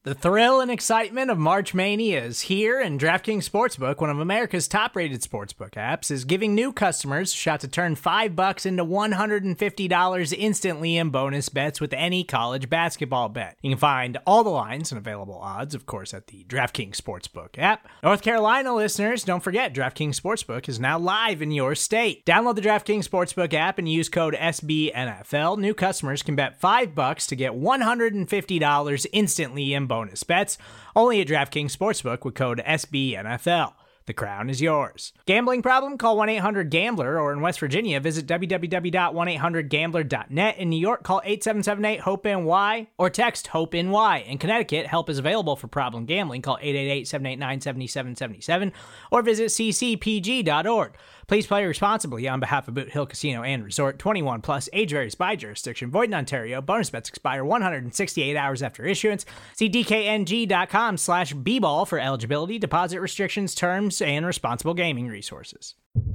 The thrill and excitement of March Mania is here, and DraftKings Sportsbook, one of America's top-rated sportsbook apps, is giving new customers a shot to turn $5 into $150 instantly in bonus bets with any college basketball bet. You can find all the lines and available odds, of course, at the DraftKings Sportsbook app. North Carolina listeners, don't forget, DraftKings Sportsbook is now live in your state. Download the DraftKings Sportsbook app and use code SBNFL. New customers can bet $5 to get $150 instantly in bonus bets, only at DraftKings Sportsbook with code SBNFL. The crown is yours. Gambling problem? Call 1-800-GAMBLER, or in West Virginia, visit www.1800gambler.net. In New York, call 877-8-HOPE-NY or text HOPE-NY. In Connecticut, help is available for problem gambling. Call 888-789-7777 or visit ccpg.org. Please play responsibly on behalf of Boot Hill Casino and Resort. 21 plus, age varies by jurisdiction. Void in Ontario. Bonus bets expire 168 hours after issuance. See dkng.com/bball for eligibility, deposit restrictions, terms, and responsible gaming resources.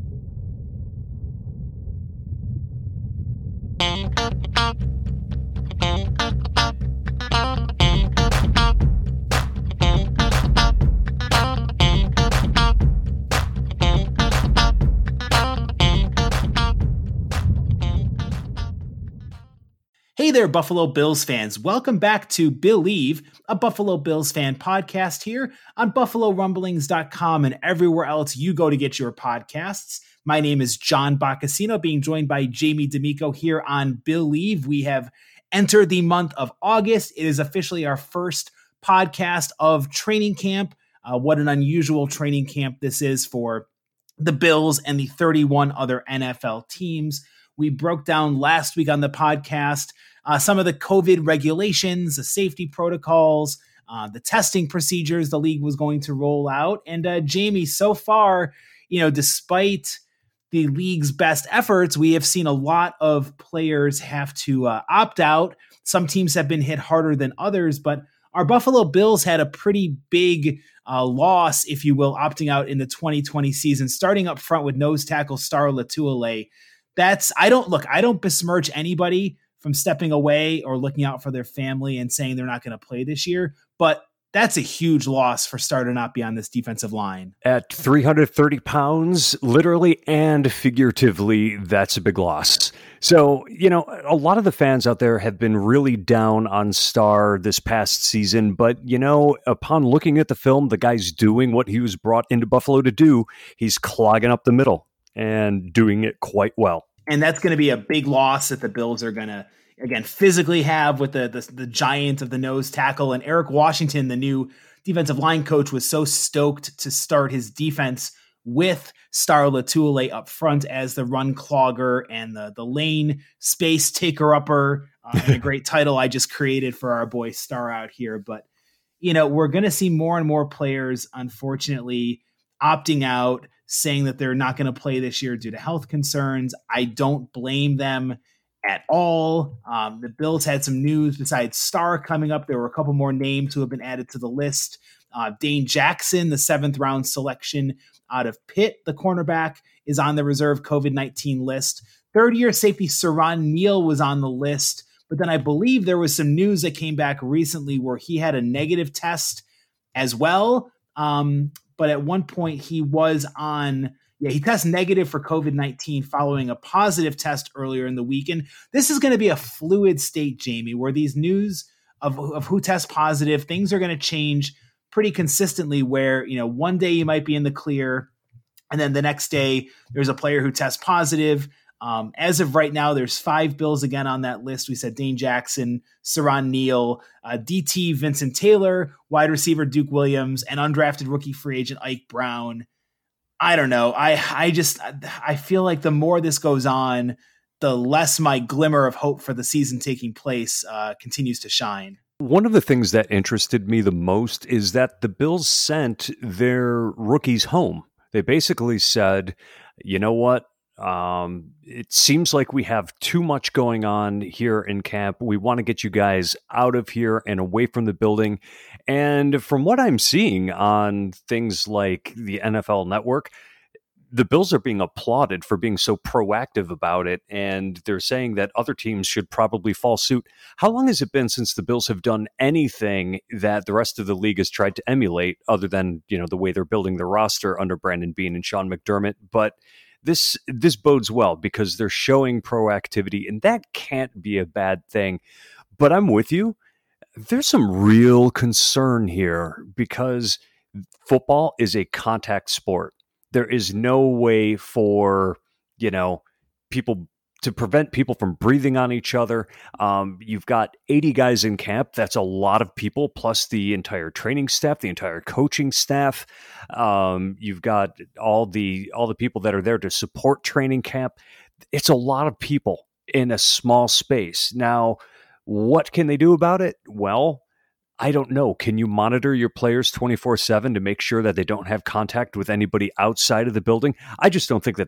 Hey there, Buffalo Bills fans. Welcome back to Believe, a Buffalo Bills fan podcast here on BuffaloRumblings.com and everywhere else you go to get your podcasts. My name is John Boccacino, being joined by Jamie D'Amico here on Believe. We have entered the month of August. It is officially our first podcast of training camp. What an unusual training camp this is for the Bills and the 31 other NFL teams. We broke down last week on the podcast some of the COVID regulations, the safety protocols, the testing procedures the league was going to roll out. And Jamie, so far, despite the league's best efforts, we have seen a lot of players have to opt out. Some teams have been hit harder than others, but our Buffalo Bills had a pretty big loss, if you will, opting out in the 2020 season, starting up front with nose tackle Star Lotulelei. I don't besmirch anybody from stepping away or looking out for their family and saying they're not going to play this year, but that's a huge loss for Star to not be on this defensive line. At 330 pounds, literally and figuratively, that's a big loss. So, a lot of the fans out there have been really down on Star this past season, but, upon looking at the film, the guy's doing what he was brought into Buffalo to do. He's clogging up the middle and doing it quite well. And that's going to be a big loss that the Bills are going to, again, physically have with the giant of the nose tackle. And Eric Washington, the new defensive line coach, was so stoked to start his defense with Star Lotulelei up front as the run clogger and the lane space taker-upper. A great title I just created for our boy Star out here. But, we're going to see more and more players, unfortunately, opting out, saying that they're not going to play this year due to health concerns. I don't blame them at all. The Bills had some news besides Star coming up. There were a couple more names who have been added to the list. Dane Jackson, the 7th round selection out of Pitt, the cornerback, is on the reserve COVID-19 list. Third-year safety Siran Neal was on the list, but then I believe there was some news that came back recently where he had a negative test as well. But at one point he was he tested negative for COVID-19 following a positive test earlier in the week. And this is going to be a fluid state, Jamie, where these news of who tests positive, things are going to change pretty consistently where, one day you might be in the clear and then the next day there's a player who tests positive. As of right now, there's 5 Bills again on that list. We said Dane Jackson, Siran Neal, DT Vincent Taylor, wide receiver Duke Williams, and undrafted rookie free agent Ike Brown. I don't know. I feel like the more this goes on, the less my glimmer of hope for the season taking place continues to shine. One of the things that interested me the most is that the Bills sent their rookies home. They basically said, you know what? It seems like we have too much going on here in camp. We want to get you guys out of here and away from the building. And from what I'm seeing on things like the NFL Network, the Bills are being applauded for being so proactive about it, and they're saying that other teams should probably follow suit. How long has it been since the Bills have done anything that the rest of the league has tried to emulate, other than, the way they're building their roster under Brandon Beane and Sean McDermott? But this bodes well because they're showing proactivity, and that can't be a bad thing. But I'm with you. There's some real concern here because football is a contact sport. There is no way for, people to prevent people from breathing on each other. You've got 80 guys in camp. That's a lot of people, plus the entire training staff, the entire coaching staff. You've got all the people that are there to support training camp. It's a lot of people in a small space. Now, what can they do about it? Well, I don't know. Can you monitor your players 24/7 to make sure that they don't have contact with anybody outside of the building? I just don't think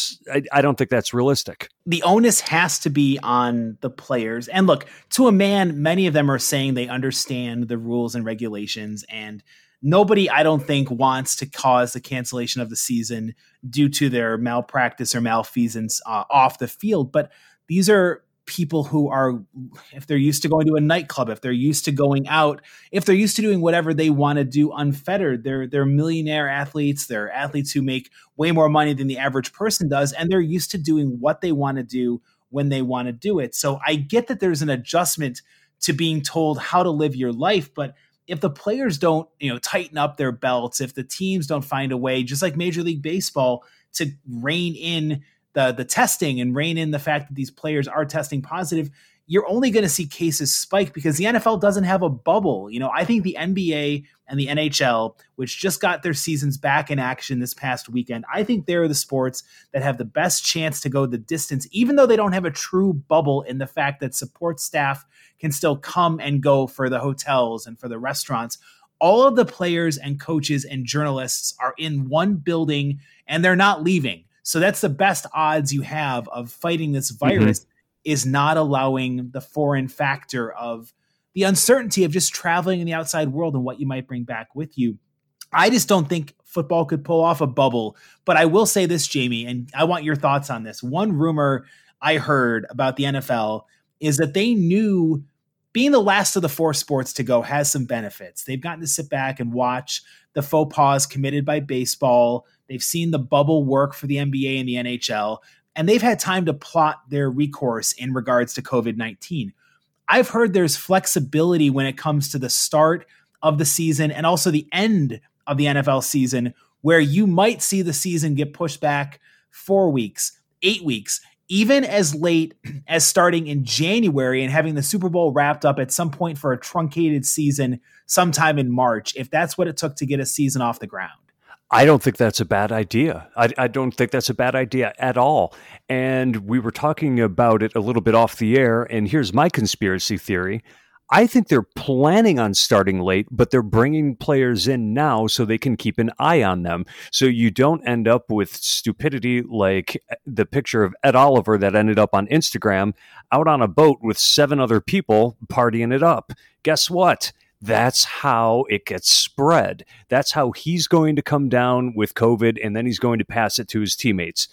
I don't think that's realistic. The onus has to be on the players. And look, to a man, many of them are saying they understand the rules and regulations, and nobody, I don't think, wants to cause the cancellation of the season due to their malpractice or malfeasance off the field. But these are people who are, if they're used to going to a nightclub, if they're used to going out, if they're used to doing whatever they want to do unfettered, they're millionaire athletes. They're athletes who make way more money than the average person does, and they're used to doing what they want to do when they want to do it. So I get that there's an adjustment to being told how to live your life, but if the players don't, tighten up their belts, if the teams don't find a way, just like Major League Baseball, to rein in the testing and rein in the fact that these players are testing positive, you're only going to see cases spike because the NFL doesn't have a bubble. I think the NBA and the NHL, which just got their seasons back in action this past weekend, I think they're the sports that have the best chance to go the distance, even though they don't have a true bubble in the fact that support staff can still come and go for the hotels and for the restaurants. All of the players and coaches and journalists are in one building and they're not leaving. So that's the best odds you have of fighting this virus, is not allowing the foreign factor of the uncertainty of just traveling in the outside world and what you might bring back with you. I just don't think football could pull off a bubble. But I will say this, Jamie, and I want your thoughts on this. One rumor I heard about the NFL is that they knew being the last of the four sports to go has some benefits. They've gotten to sit back and watch the faux pas committed by baseball. They've seen the bubble work for the NBA and the NHL, and they've had time to plot their recourse in regards to COVID-19. I've heard there's flexibility when it comes to the start of the season and also the end of the NFL season, where you might see the season get pushed back 4 weeks, 8 weeks, even as late as starting in January and having the Super Bowl wrapped up at some point for a truncated season sometime in March, if that's what it took to get a season off the ground. I don't think that's a bad idea. I don't think that's a bad idea at all. And we were talking about it a little bit off the air, and here's my conspiracy theory. I think they're planning on starting late, but they're bringing players in now so they can keep an eye on them. So you don't end up with stupidity like the picture of Ed Oliver that ended up on Instagram out on a boat with 7 other people partying it up. Guess what? That's how it gets spread. That's how he's going to come down with COVID, and then he's going to pass it to his teammates.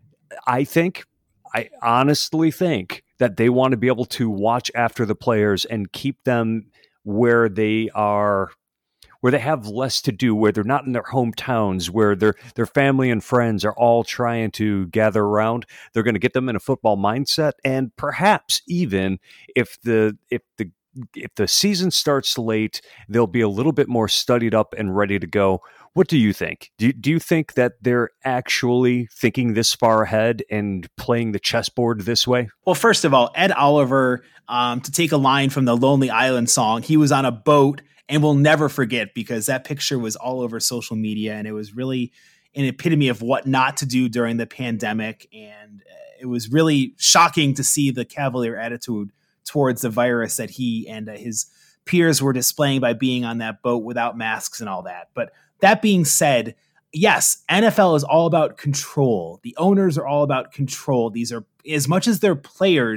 I honestly think that they want to be able to watch after the players and keep them where they are, where they have less to do, where they're not in their hometowns, where their family and friends are all trying to gather around. They're going to get them in a football mindset, and perhaps even if the season starts late, they'll be a little bit more studied up and ready to go. What do you think? Do you think that they're actually thinking this far ahead and playing the chessboard this way? Well, first of all, Ed Oliver, to take a line from the Lonely Island song, he was on a boat, and we'll never forget, because that picture was all over social media, and it was really an epitome of what not to do during the pandemic. And it was really shocking to see the cavalier attitude towards the virus that he and his peers were displaying by being on that boat without masks and all that. But that being said, yes, NFL is all about control. The owners are all about control. These are, as much as they're players,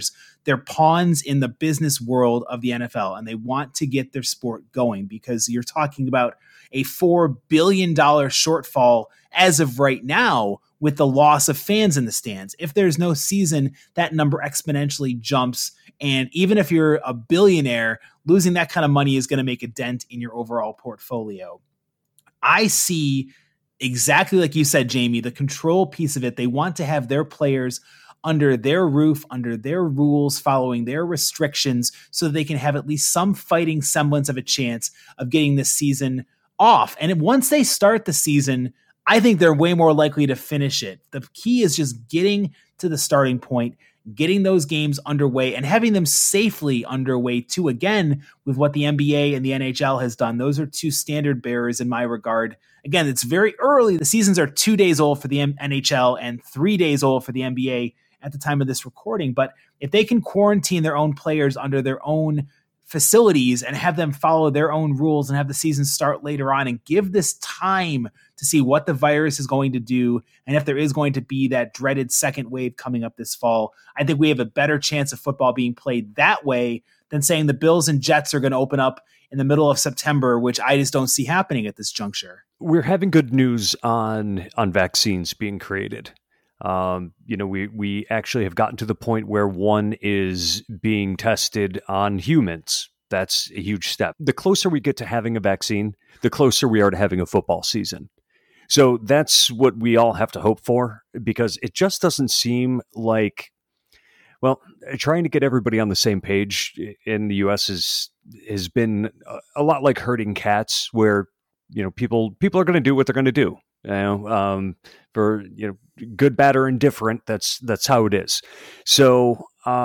they're pawns in the business world of the NFL, and they want to get their sport going because you're talking about a $4 billion shortfall as of right now with the loss of fans in the stands. If there's no season, that number exponentially jumps. And even if you're a billionaire, losing that kind of money is going to make a dent in your overall portfolio. I see exactly like you said, Jamie, the control piece of it. They want to have their players under their roof, under their rules, following their restrictions, so that they can have at least some fighting semblance of a chance of getting this season off. And once they start the season, I think they're way more likely to finish it. The key is just getting to the starting point, getting those games underway, and having them safely underway too, again, with what the NBA and the NHL has done. Those are two standard bearers in my regard. Again, it's very early. The seasons are 2 days old for the NHL and 3 days old for the NBA at the time of this recording. But if they can quarantine their own players under their own facilities and have them follow their own rules and have the season start later on and give this time to see what the virus is going to do and if there is going to be that dreaded second wave coming up this fall, I think we have a better chance of football being played that way than saying the Bills and Jets are going to open up in the middle of September, which I just don't see happening at this juncture. We're having good news on vaccines being created. We actually have gotten to the point where one is being tested on humans. That's a huge step. The closer we get to having a vaccine, the closer we are to having a football season. So that's what we all have to hope for, because it just doesn't seem like, well, trying to get everybody on the same page in the U.S. has been a lot like herding cats, where people are going to do what they're going to do. For good, bad, or indifferent, that's how it is. So,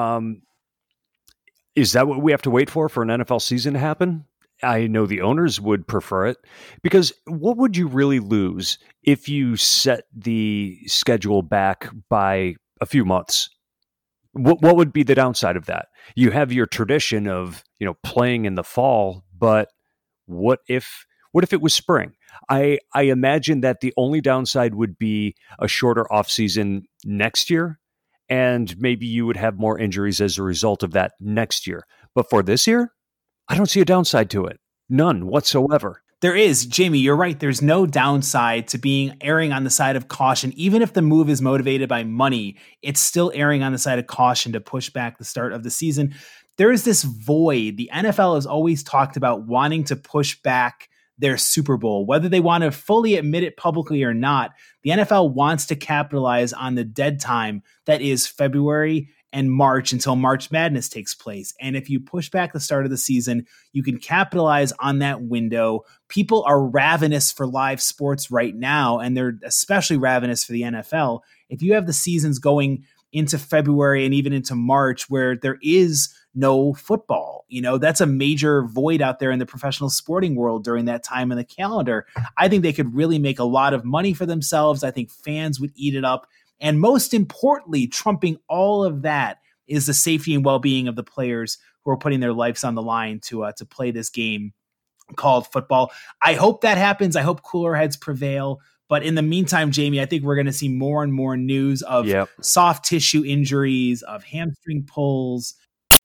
is that what we have to wait for an NFL season to happen? I know the owners would prefer it, because what would you really lose if you set the schedule back by a few months? What would be the downside of that? You have your tradition of playing in the fall, but what if it was spring? I imagine that the only downside would be a shorter offseason next year, and maybe you would have more injuries as a result of that next year. But for this year, I don't see a downside to it. None whatsoever. There is, Jamie, you're right. There's no downside to erring on the side of caution. Even if the move is motivated by money, it's still erring on the side of caution to push back the start of the season. There is this void. The NFL has always talked about wanting to push back their Super Bowl, whether they want to fully admit it publicly or not. The NFL wants to capitalize on the dead time that is February and March until March Madness takes place. And if you push back the start of the season, you can capitalize on that window. People are ravenous for live sports right now, and they're especially ravenous for the NFL. If you have the seasons going into February and even into March where there is no football, that's a major void out there in the professional sporting world during that time in the calendar. I think they could really make a lot of money for themselves. I think fans would eat it up. And most importantly, trumping all of that is the safety and well-being of the players who are putting their lives on the line to play this game called football. I hope that happens. I hope cooler heads prevail. But in the meantime, Jamie, I think we're going to see more and more news of soft tissue injuries, of hamstring pulls.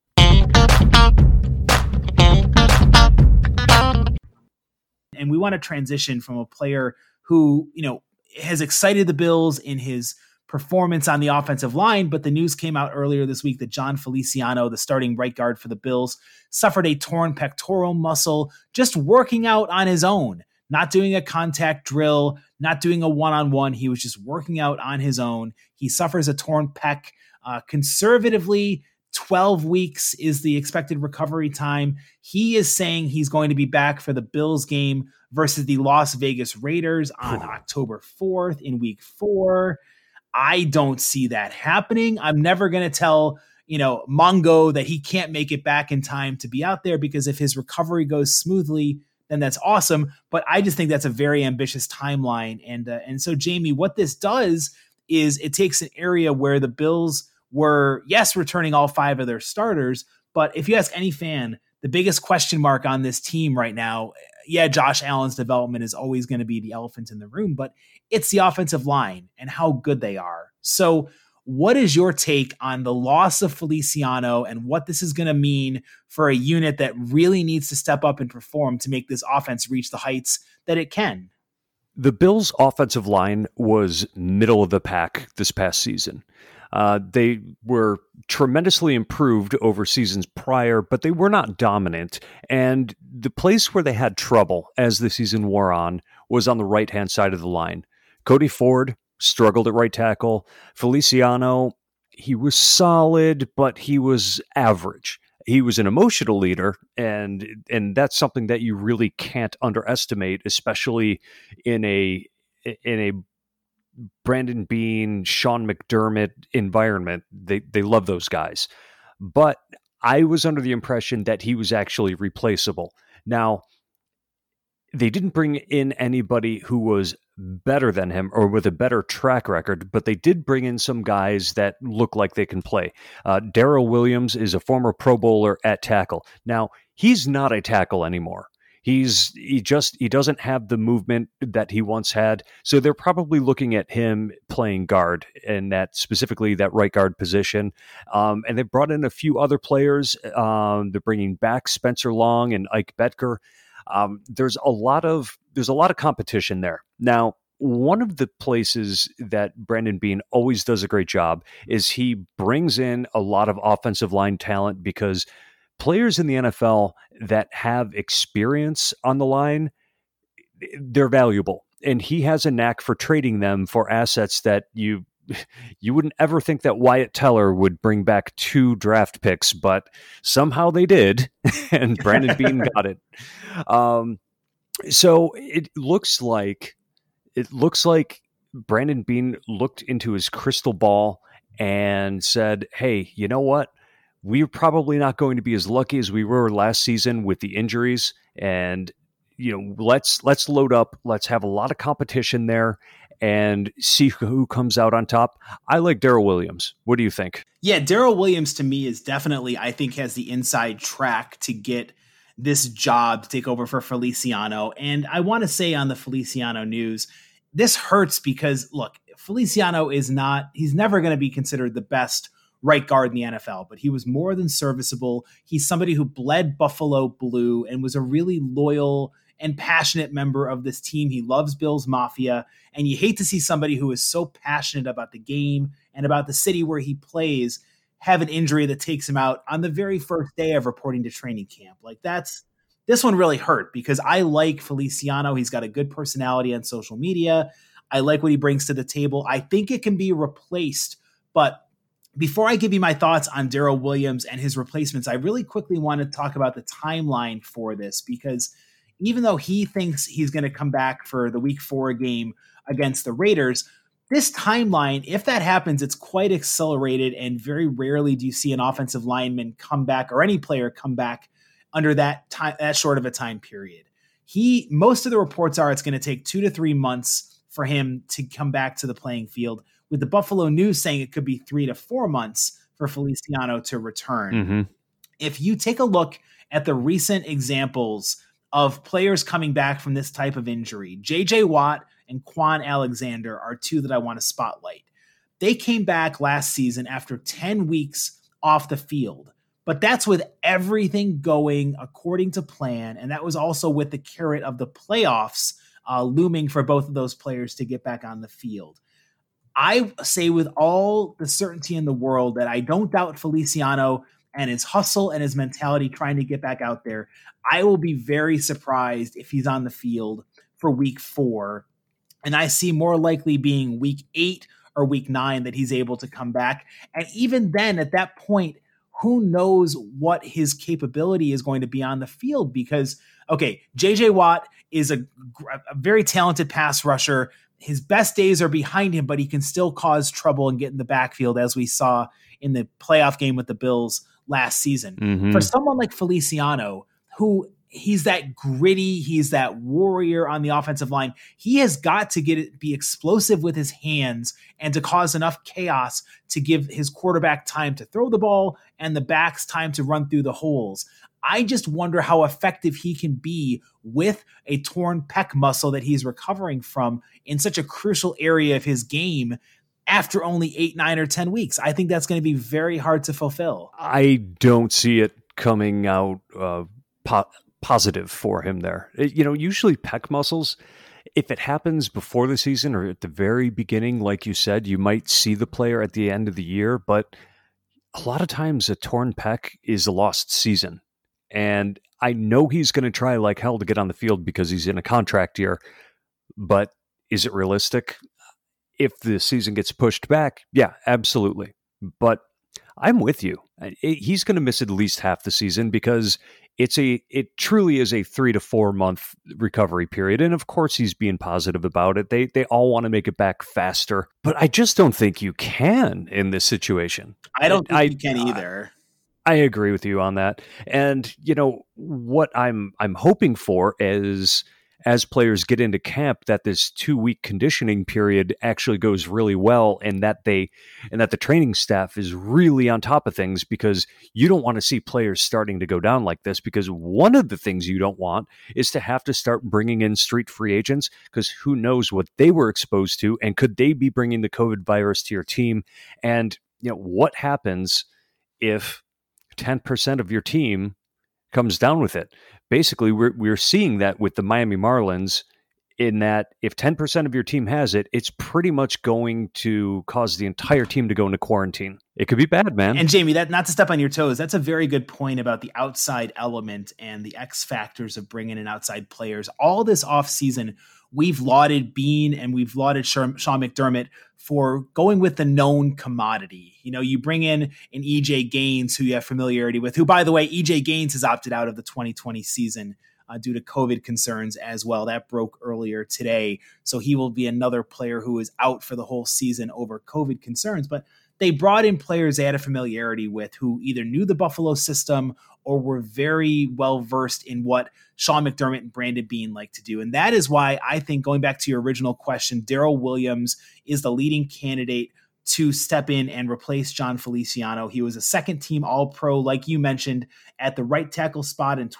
And we want to transition from a player who, has excited the Bills in his performance on the offensive line, but the news came out earlier this week that Jon Feliciano, the starting right guard for the Bills, suffered a torn pectoral muscle just working out on his own, not doing a contact drill, not doing a one-on-one. He was just working out on his own. He suffers a torn pec. Conservatively, 12 weeks is the expected recovery time. He is saying he's going to be back for the Bills game versus the Las Vegas Raiders on October 4th in week 4. I don't see that happening. I'm never going to tell, Mongo that he can't make it back in time to be out there, because if his recovery goes smoothly, then that's awesome. But I just think that's a very ambitious timeline. And so, Jamie, what this does is it takes an area where the Bills were, yes, returning all 5 of their starters. But if you ask any fan, the biggest question mark on this team right now, Josh Allen's development is always going to be the elephant in the room, but it's the offensive line and how good they are. So What is your take on the loss of Feliciano and what this is going to mean for a unit that really needs to step up and perform to make this offense reach the heights that it can? The Bills' offensive line was middle of the pack this past season. They were tremendously improved over seasons prior, but they were not dominant. And the place where they had trouble as the season wore on was on the right-hand side of the line. Cody Ford struggled at right tackle. Feliciano, he was solid, but he was average. He was an emotional leader, and that's something that you really can't underestimate, especially in a Brandon Beane, Sean McDermott environment. They love those guys. But I was under the impression that he was actually replaceable. Now, they didn't bring in anybody who was better than him or with a better track record, but they did bring in some guys that look like they can play. Darrell Williams is a former Pro Bowler at tackle. Now, he's not a tackle anymore. He doesn't have the movement that he once had. So they're probably looking at him playing guard, and specifically that right guard position. And they brought in a few other players. They're bringing back Spencer Long and Ike Betker. There's a lot of competition there. Now, one of the places that Brandon Beane always does a great job is he brings in a lot of offensive line talent, because players in the NFL that have experience on the line, they're valuable. And he has a knack for trading them for assets that you wouldn't ever think that Wyatt Teller would bring back 2 draft picks, but somehow they did, and Brandon Beane got it. So it looks like Brandon Beane looked into his crystal ball and said, hey, you know what? We're probably not going to be as lucky as we were last season with the injuries. And, let's load up. Let's have a lot of competition there and see who comes out on top. I like Darrell Williams. What do you think? Yeah, Darrell Williams to me is definitely, I think, has the inside track to get this job to take over for Feliciano. And I want to say on the Feliciano news, this hurts because, look, Feliciano he's never going to be considered the best right guard in the NFL, but he was more than serviceable. He's somebody who bled Buffalo blue and was a really loyal and passionate member of this team. He loves Bills Mafia, and you hate to see somebody who is so passionate about the game and about the city where he plays have an injury that takes him out on the very first day of reporting to training camp. This one really hurt because I like Feliciano. He's got a good personality on social media. I like what he brings to the table. I think it can be replaced, but before I give you my thoughts on Darrell Williams and his replacements, I really quickly want to talk about the timeline for this, because even though he thinks he's going to come back for the Week 4 game against the Raiders, this timeline, if that happens, it's quite accelerated, and very rarely do you see an offensive lineman come back or any player come back under that short of a time period. Most of the reports are it's going to take 2 to 3 months for him to come back to the playing field, with the Buffalo News saying it could be 3 to 4 months for Feliciano to return. Mm-hmm. If you take a look at the recent examples of players coming back from this type of injury, J.J. Watt and Quan Alexander are 2 that I want to spotlight. They came back last season after 10 weeks off the field, but that's with everything going according to plan, and that was also with the carrot of the playoffs looming for both of those players to get back on the field. I say with all the certainty in the world that I don't doubt Feliciano and his hustle and his mentality trying to get back out there. I will be very surprised if he's on the field for Week 4. And I see more likely being Week 8 or Week 9 that he's able to come back. And even then, at that point, who knows what his capability is going to be on the field? Because, okay, J.J. Watt is a very talented pass rusher. His best days are behind him, but he can still cause trouble and get in the backfield, as we saw in the playoff game with the Bills last season. Mm-hmm. For someone like Feliciano, who he's that gritty, he's that warrior on the offensive line, he has got to be explosive with his hands and to cause enough chaos to give his quarterback time to throw the ball and the backs time to run through the holes. I just wonder how effective he can be with a torn pec muscle that he's recovering from in such a crucial area of his game. after only 8, 9, or 10 weeks. I think that's going to be very hard to fulfill. I don't see it coming out positive for him there. Usually pec muscles, if it happens before the season or at the very beginning, like you said, you might see the player at the end of the year, but a lot of times a torn pec is a lost season. And I know he's going to try like hell to get on the field because he's in a contract year, but is it realistic? If the season gets pushed back, yeah, absolutely. But I'm with you. He's going to miss at least half the season because it truly is a 3 to 4 month recovery period. And of course, he's being positive about it. They all want to make it back faster, but I just don't think you can in this situation. I don't think you can either. I agree with you on that. And what I'm hoping for is, as players get into camp, that this 2-week conditioning period actually goes really well, and that the training staff is really on top of things, because you don't want to see players starting to go down like this, because one of the things you don't want is to have to start bringing in street free agents, because who knows what they were exposed to, and could they be bringing the COVID virus to your team? And what happens if 10% of your team comes down with it? Basically, we're seeing that with the Miami Marlins, in that if 10% of your team has it, it's pretty much going to cause the entire team to go into quarantine. It could be bad, man. And Jamie, that, not to step on your toes, that's a very good point about the outside element and the X factors of bringing in outside players. All this offseason, we've lauded Beane and we've lauded Sean McDermott for going with the known commodity. You bring in an EJ Gaines, who you have familiarity with, who, by the way, EJ Gaines has opted out of the 2020 season due to COVID concerns as well. That broke earlier today. So he will be another player who is out for the whole season over COVID concerns. But they brought in players they had a familiarity with, who either knew the Buffalo system or were very well versed in what Sean McDermott and Brandon Beane like to do. And that is why I think, going back to your original question, Daryl Williams is the leading candidate to step in and replace John Feliciano. He was a second-team All-Pro, like you mentioned, at the right tackle spot in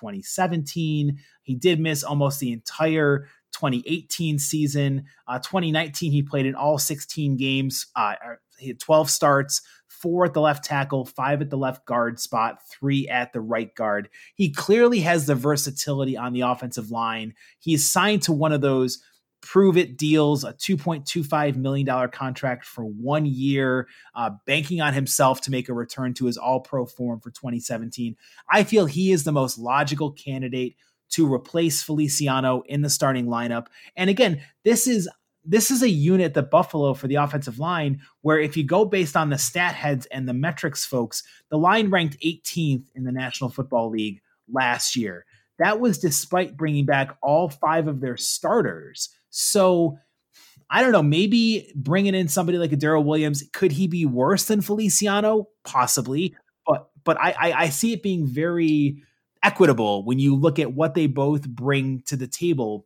2017. He did miss almost the entire 2018 season. 2019, he played in all 16 games. He had 12 starts, 4 at the left tackle, 5 at the left guard spot, 3 at the right guard. He clearly has the versatility on the offensive line. He's signed to one of those prove it deals, a $2.25 million contract for 1 year, banking on himself to make a return to his All-Pro form for 2017. I feel he is the most logical candidate to replace Feliciano in the starting lineup. And again, this is a unit, the Buffalo, for the offensive line, where if you go based on the stat heads and the metrics folks, the line ranked 18th in the National Football League last year. That was despite bringing back all 5 of their starters. So I don't know, maybe bringing in somebody like a Daryl Williams, could he be worse than Feliciano? Possibly. But I see it being very equitable when you look at what they both bring to the table.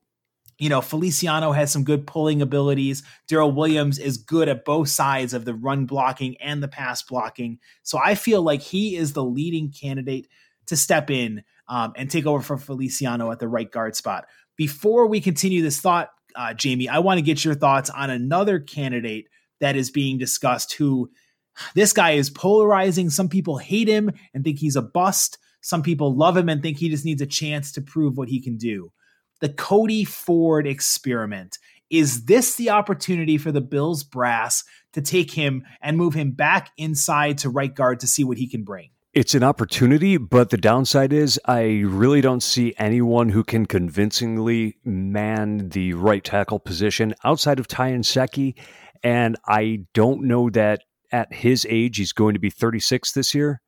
Feliciano has some good pulling abilities. Daryl Williams is good at both sides of the run blocking and the pass blocking. So I feel like he is the leading candidate to step in and take over for Feliciano at the right guard spot. Before we continue this thought, Jamie, I want to get your thoughts on another candidate that is being discussed, who this guy is polarizing. Some people hate him and think he's a bust. Some people love him and think he just needs a chance to prove what he can do. The Cody Ford experiment. Is this the opportunity for the Bills brass to take him and move him back inside to right guard to see what he can bring? It's an opportunity, but the downside is I really don't see anyone who can convincingly man the right tackle position outside of Ty Nsekhe. And I don't know that at his age, he's going to be 36 this year.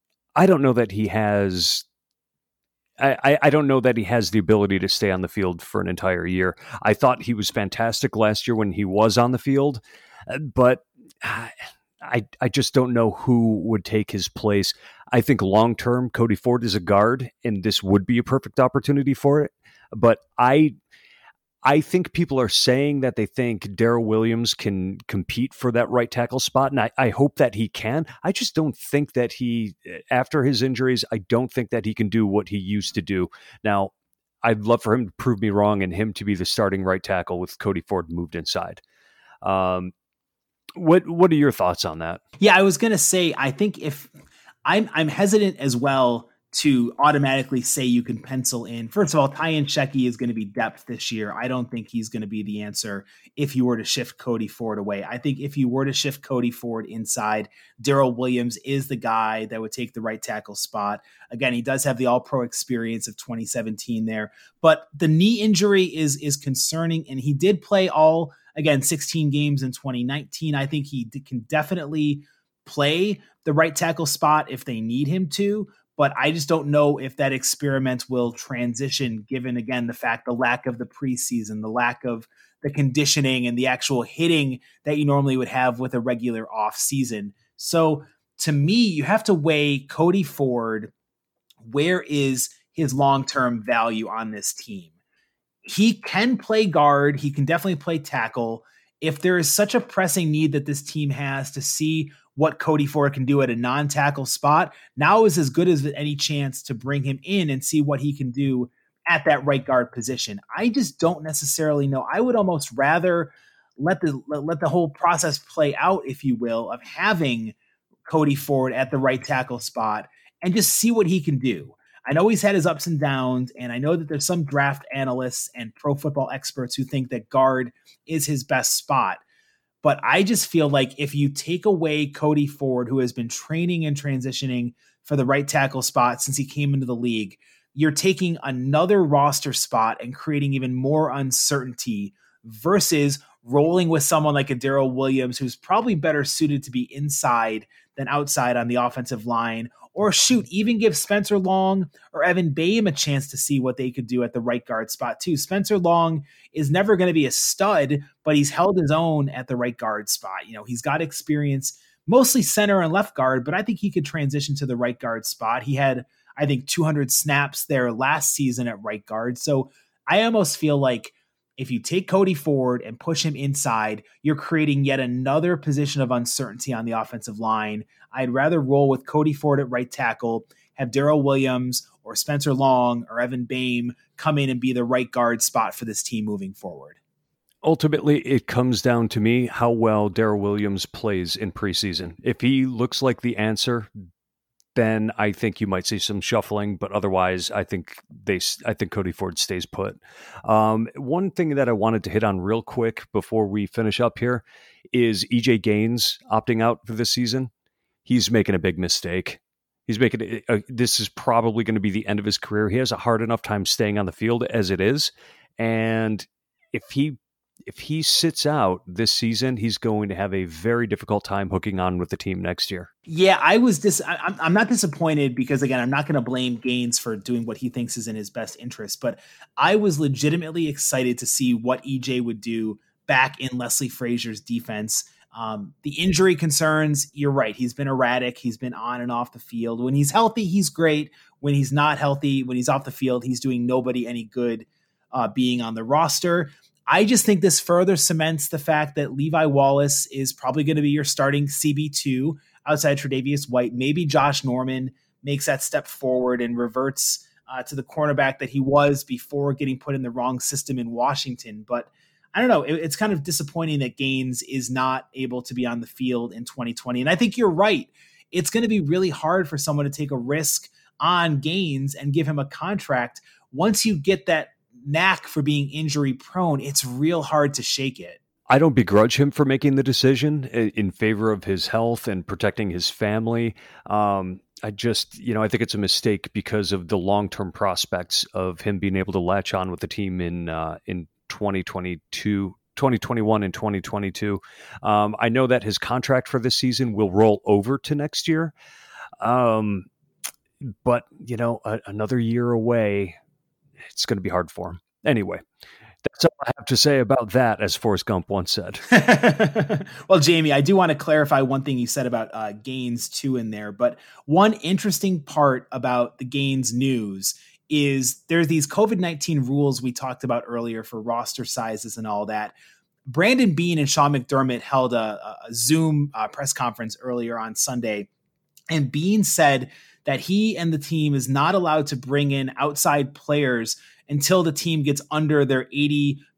I don't know that he has... I don't know that he has the ability to stay on the field for an entire year. I thought he was fantastic last year when he was on the field, but I just don't know who would take his place. I think long-term, Cody Ford is a guard, and this would be a perfect opportunity for it. But I think people are saying that they think Daryl Williams can compete for that right tackle spot, and I hope that he can. I just don't think that after his injuries, I don't think that he can do what he used to do. Now, I'd love for him to prove me wrong and him to be the starting right tackle with Cody Ford moved inside. What are your thoughts on that? Yeah, I was going to say, I think if I'm hesitant as well to automatically say you can pencil in. First of all, Tyan Shecky is going to be depth this year. I don't think he's going to be the answer if you were to shift Cody Ford away. I think if you were to shift Cody Ford inside, Darrell Williams is the guy that would take the right tackle spot. Again, he does have the all-pro experience of 2017 there, but the knee injury is concerning, and he did play 16 games in 2019. I think he can definitely play the right tackle spot if they need him to, but I just don't know if that experiment will transition given, again, the lack of the preseason, the lack of the conditioning and the actual hitting that you normally would have with a regular off season. So to me, you have to weigh Cody Ford. Where is his long-term value on this team? He can play guard. He can definitely play tackle. If there is such a pressing need that this team has to see what Cody Ford can do at a non-tackle spot, now is as good as any chance to bring him in and see what he can do at that right guard position. I just don't necessarily know. I would almost rather let the whole process play out, if you will, of having Cody Ford at the right tackle spot and just see what he can do. I know he's had his ups and downs, and I know that there's some draft analysts and pro football experts who think that guard is his best spot. But I just feel like if you take away Cody Ford, who has been training and transitioning for the right tackle spot since he came into the league, you're taking another roster spot and creating even more uncertainty versus rolling with someone like a Darrell Williams, who's probably better suited to be inside than outside on the offensive line. Or shoot, even give Spencer Long or Evan Boehm a chance to see what they could do at the right guard spot too. Spencer Long is never going to be a stud, but he's held his own at the right guard spot. You know, he's got experience, mostly center and left guard, but I think he could transition to the right guard spot. He had, I think, 200 snaps there last season at right guard. So I almost feel like if you take Cody Ford and push him inside, you're creating yet another position of uncertainty on the offensive line. I'd rather roll with Cody Ford at right tackle, have Darrell Williams or Spencer Long or Evan Boehm come in and be the right guard spot for this team moving forward. Ultimately, it comes down to me how well Darrell Williams plays in preseason. If he looks like the answer, then I think you might see some shuffling, but otherwise, I think Cody Ford stays put. One thing that I wanted to hit on real quick before we finish up here is EJ Gaines opting out for this season. He's making a big mistake. This is probably going to be the end of his career. He has a hard enough time staying on the field as it is, and if he sits out this season, he's going to have a very difficult time hooking on with the team next year. Yeah, I'm not disappointed because, again, I'm not going to blame Gaines for doing what he thinks is in his best interest, but I was legitimately excited to see what EJ would do back in Leslie Frazier's defense. The injury concerns, you're right. He's been erratic. He's been on and off the field. When he's healthy, he's great. When he's not healthy, when he's off the field, he's doing nobody any good being on the roster. I just think this further cements the fact that Levi Wallace is probably going to be your starting CB2 outside Tre'Davious White. Maybe Josh Norman makes that step forward and reverts to the cornerback that he was before getting put in the wrong system in Washington. But I don't know. It's kind of disappointing that Gaines is not able to be on the field in 2020. And I think you're right. It's going to be really hard for someone to take a risk on Gaines and give him a contract. Once you get that knack for being injury prone, it's real hard to shake it. I don't begrudge him for making the decision in favor of his health and protecting his family. I think it's a mistake because of the long-term prospects of him being able to latch on with the team in 2021 and 2022. I know that his contract for this season will roll over to next year. But, another year away, it's going to be hard for him. Anyway, that's all I have to say about that, as Forrest Gump once said. Well, Jamie, I do want to clarify one thing you said about Gaines too in there. But one interesting part about the Gaines news is there's these COVID-19 rules we talked about earlier for roster sizes and all that. Brandon Beane and Sean McDermott held a Zoom press conference earlier on Sunday, and Beane said that he and the team is not allowed to bring in outside players until the team gets under their 80%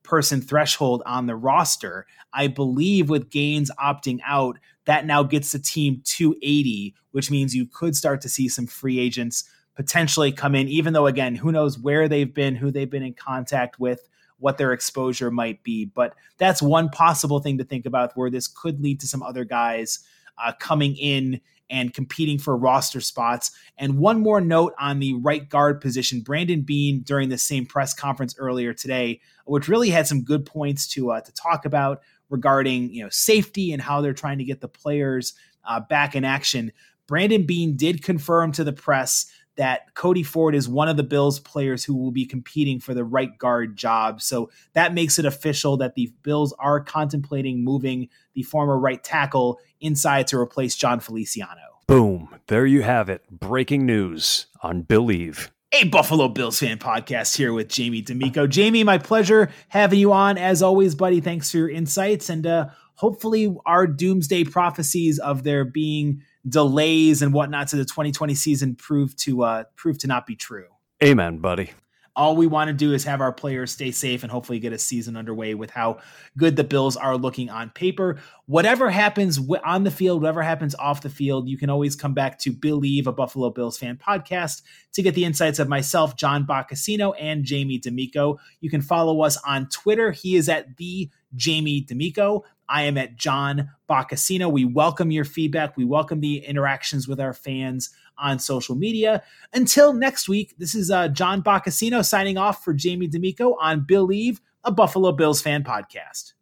person threshold on the roster. I believe with Gaines opting out, that now gets the team 280, which means you could start to see some free agents potentially come in, even though, again, who knows where they've been, who they've been in contact with, what their exposure might be. But that's one possible thing to think about, where this could lead to some other guys coming in and competing for roster spots. And one more note on the right guard position, Brandon Beane, during the same press conference earlier today, which really had some good points to talk about regarding, safety and how they're trying to get the players back in action. Brandon Beane did confirm to the press that Cody Ford is one of the Bills players who will be competing for the right guard job. So that makes it official that the Bills are contemplating moving the former right tackle inside to replace John Feliciano. Boom. There you have it. Breaking news on Believe. A Buffalo Bills fan podcast here with Jamie D'Amico. Jamie, my pleasure having you on. As always, buddy, thanks for your insights. And hopefully our doomsday prophecies of there being delays and whatnot to the 2020 season prove to not be true. Amen, buddy. All we want to do is have our players stay safe and hopefully get a season underway with how good the Bills are looking on paper. Whatever happens on the field, whatever happens off the field, you can always come back to Believe, a Buffalo Bills fan podcast, to get the insights of myself, John Boccacino, and Jamie D'Amico. You can follow us on Twitter. He is at the Jamie D'Amico. I am at John Boccacino. We welcome your feedback. We welcome the interactions with our fans on social media. Until next week, this is John Boccacino signing off for Jamie D'Amico on Believe, a Buffalo Bills fan podcast.